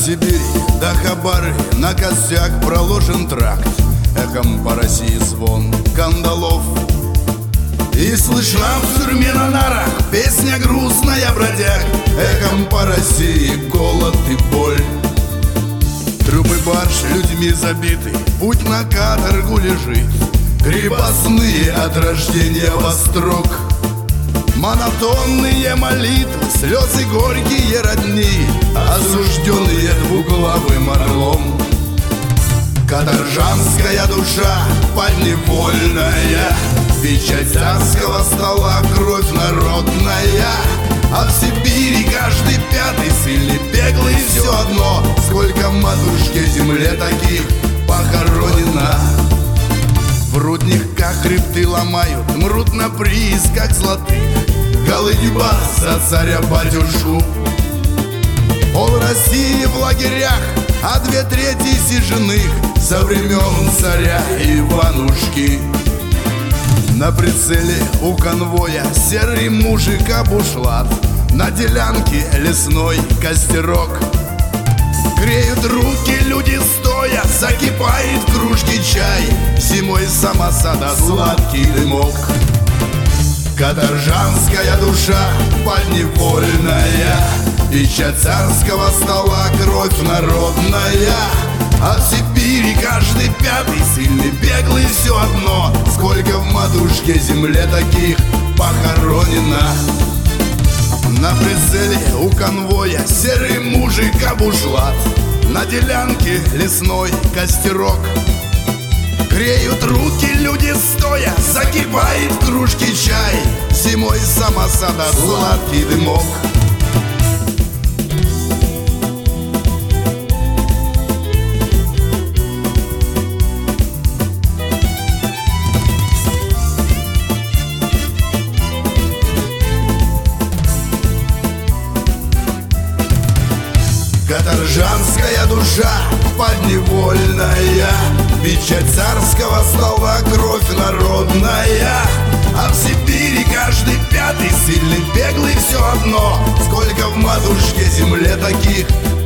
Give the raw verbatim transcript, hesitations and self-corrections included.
Сибири до Хабары на костях проложен тракт. Эхом по России звон кандалов. И слышна в тюрьме на нарах песня грустная бродяг. Эхом по России голод и боль. Трубы барж людьми забиты, путь на каторгу лежит. Крепостные от рождения во строк. Монотонные молитвы, слезы горькие родни, осужденные двуглавым орлом. Каторжанская душа подневольная, печать царского стола, кровь народная. А в Сибири каждый пятый сильный, беглый, все одно, сколько матушке земле таких похоронено. В рудниках хребты ломают, мрут на приисках золотых. Голыдьба за царя-батюшу. Пол России в лагерях, а две трети сиженых со времен царя Иванушки. На прицеле у конвоя серый мужик бушлат, на делянке лесной костерок. Греют руки люди стоя, закипает в кружке чай, зимой с самосада сладкий дымок. Каторжанская душа подневольная, печать царского стола, кровь народная. А в Сибири каждый пятый сильный, беглый, все одно, сколько в матушке земле таких похоронено. На прицеле у конвоя серый мужик бушлат, на делянке лесной костерок. Греют руки люди стоя, закипает в кружке чай, зимой с самосада сладкий дымок. Каторжанская душа подневольная, печать царского стола, кровь народная. А в Сибири каждый пятый сильный, беглый, все одно, сколько в матушке земле таких